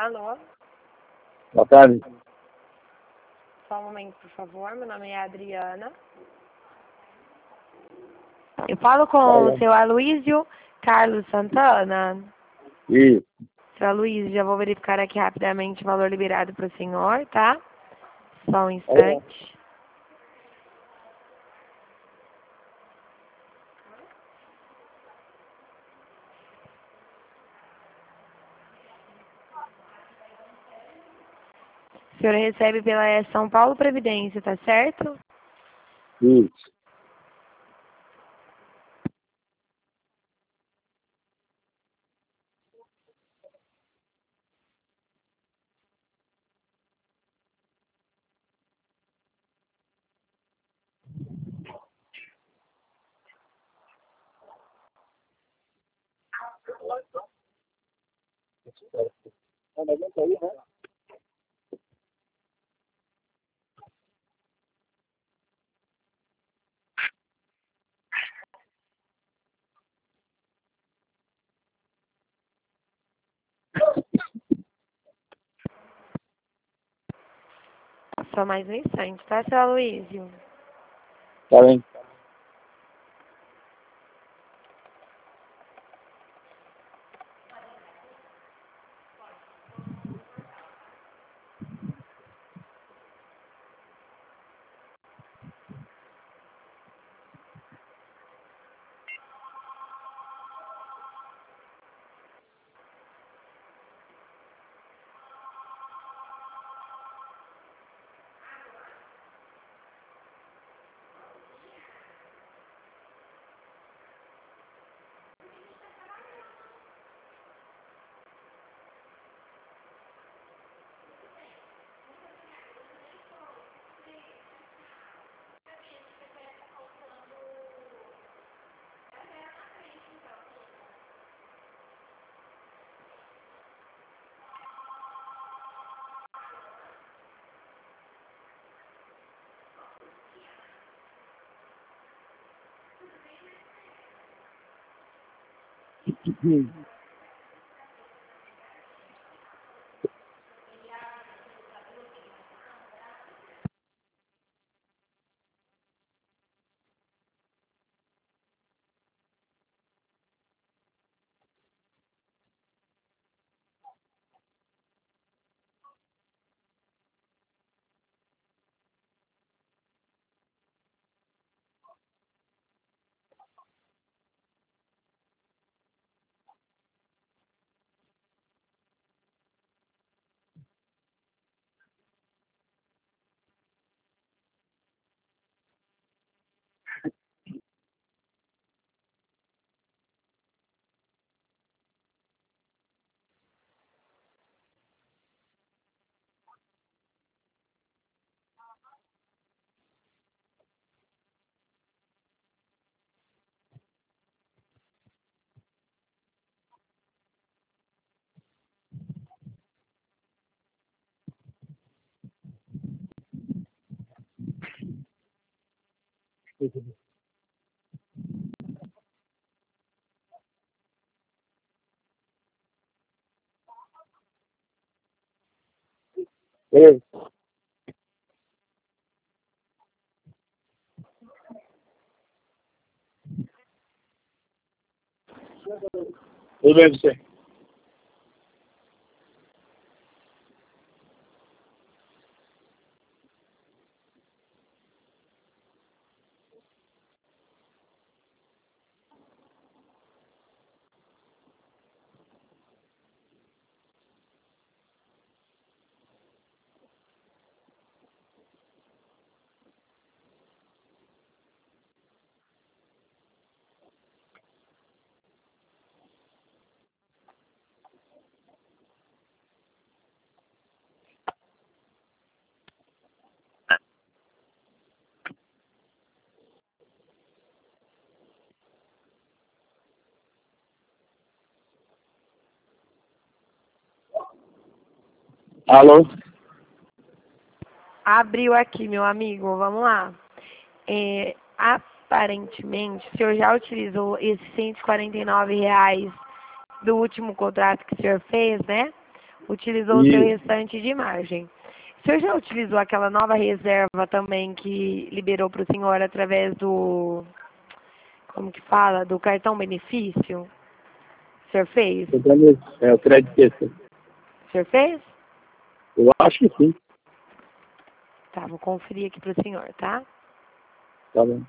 Alô? Boa tarde. Só um momento, por favor. Meu nome é Adriana. Eu falo com o seu Aloysio Carlos Santana. Isso. Seu Aloysio, já vou verificar aqui rapidamente o valor liberado para o senhor, tá? Só um instante. O senhor recebe pela São Paulo Previdência, tá certo? Isso. Só mais um instante, tá, seu Aloysio? Tá bem. Beleza. Tudo bem, você? Alô? Abriu aqui, meu amigo. Vamos lá. Aparentemente, o senhor já utilizou esses R$ 149 do último contrato que o senhor fez, né? Utilizou o seu restante de margem. O senhor já utilizou aquela nova reserva também que liberou para o senhor através do, como que fala, do cartão benefício? O senhor fez? É o crédito extra. O senhor fez? Eu acho que sim. Tá, vou conferir aqui para o senhor, tá? Tá bom.